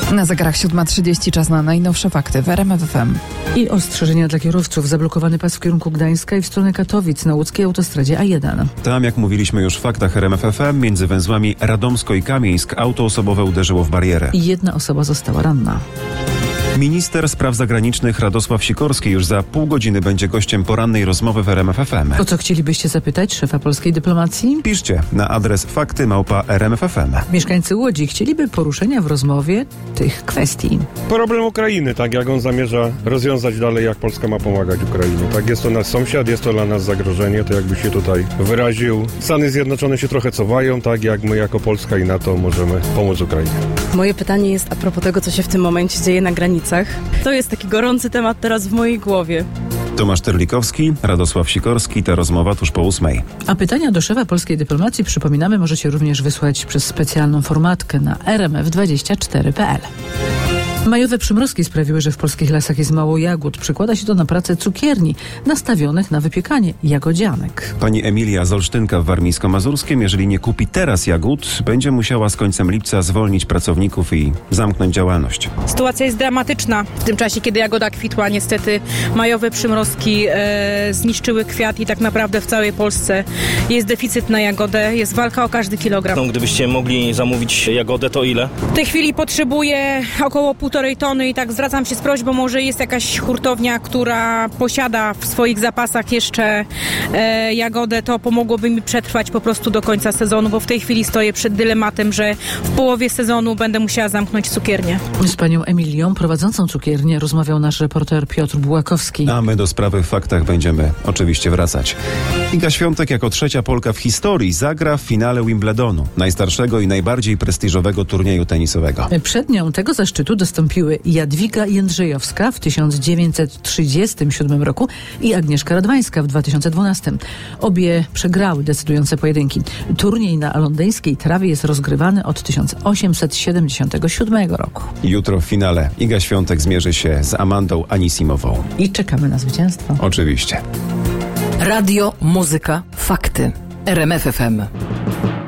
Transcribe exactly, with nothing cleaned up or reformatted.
Na zegarach siódma trzydzieści, czas na najnowsze fakty w R M F F M. I ostrzeżenia dla kierowców. Zablokowany pas w kierunku Gdańska i w stronę Katowic na łódzkiej autostradzie A jeden. Tam, jak mówiliśmy już w faktach R M F F M, między węzłami Radomsko i Kamieńsk auto osobowe uderzyło w barierę. I jedna osoba została ranna. Minister spraw zagranicznych Radosław Sikorski już za pół godziny będzie gościem porannej rozmowy w R M F F M. O co chcielibyście zapytać szefa polskiej dyplomacji? Piszcie na adres fakty małpa r m f f m. Mieszkańcy Łodzi chcieliby poruszenia w rozmowie tych kwestii. Problem Ukrainy, tak jak on zamierza rozwiązać dalej, jak Polska ma pomagać Ukrainie. Tak, jest to nasz sąsiad, jest to dla nas zagrożenie, to jakby się tutaj wyraził. Stany Zjednoczone się trochę cofają, tak jak my jako Polska i NATO możemy pomóc Ukrainie. Moje pytanie jest a propos tego, co się w tym momencie dzieje na granicach. To jest taki gorący temat teraz w mojej głowie. Tomasz Terlikowski, Radosław Sikorski, ta rozmowa tuż po ósmej. A pytania do szefa polskiej dyplomacji, przypominamy, możecie również wysłać przez specjalną formatkę na r m f dwadzieścia cztery kropka p l. Majowe przymrozki sprawiły, że w polskich lasach jest mało jagód. Przekłada się to na pracę cukierni nastawionych na wypiekanie jagodzianek. Pani Emilia z Olsztynka w Warmińsko-Mazurskim, jeżeli nie kupi teraz jagód, będzie musiała z końcem lipca zwolnić pracowników i zamknąć działalność. Sytuacja jest dramatyczna. W tym czasie, kiedy jagoda kwitła, niestety majowe przymrozki e, zniszczyły kwiat i tak naprawdę w całej Polsce jest deficyt na jagodę. Jest walka o każdy kilogram. No, gdybyście mogli zamówić jagodę, to ile? W tej chwili potrzebuję około półtorej tony i tak zwracam się z prośbą, może jest jakaś hurtownia, która posiada w swoich zapasach jeszcze e, jagodę, to pomogłoby mi przetrwać po prostu do końca sezonu, bo w tej chwili stoję przed dylematem, że w połowie sezonu będę musiała zamknąć cukiernię. Z panią Emilią, prowadzącą cukiernię, rozmawiał nasz reporter Piotr Bułakowski. A my do sprawy w faktach będziemy oczywiście wracać. Iga Świątek jako trzecia Polka w historii zagra w finale Wimbledonu, najstarszego i najbardziej prestiżowego turnieju tenisowego. Przed nią tego zaszczytu dostąpiły Jadwiga Jędrzejowska w tysiąc dziewięćset trzydziestym siódmym roku i Agnieszka Radwańska w dwa tysiące dwunastym. Obie przegrały decydujące pojedynki. Turniej na londyńskiej trawie jest rozgrywany od tysiąc osiemset siedemdziesiątego siódmego roku. Jutro w finale Iga Świątek zmierzy się z Amandą Anisimową. I czekamy na zwycięstwo. Oczywiście. Radio, muzyka, fakty. R M F F M.